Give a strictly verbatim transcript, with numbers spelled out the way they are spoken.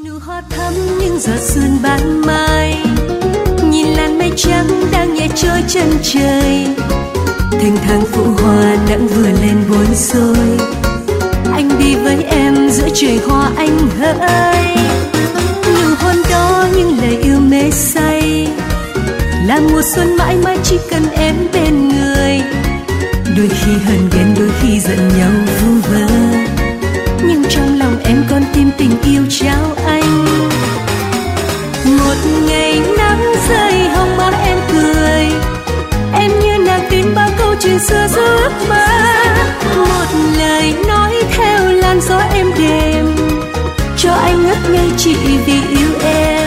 Nụ hoa thắm những giọt sương ban mai, nhìn làn mây trắng đang nhẹ trôi chân trời. Thênh thang phụ hoa nắng vừa lên buồn xôi, anh đi với em giữa trời hoa anh hỡi. Nụ hôn đó những lời yêu mê say, là mùa xuân mãi mãi chỉ cần em bên người. Đôi khi hờn ghen đôi khi giận nhau vu vơ, nhưng trong lòng em còn tim tình yêu trao anh. Một ngày nắng rơi hồng má em cười, em như nàng tin bao câu chuyện xưa giấc mơ. Một lời nói theo làn gió êm đềm, cho anh ngất ngây chỉ vì yêu em.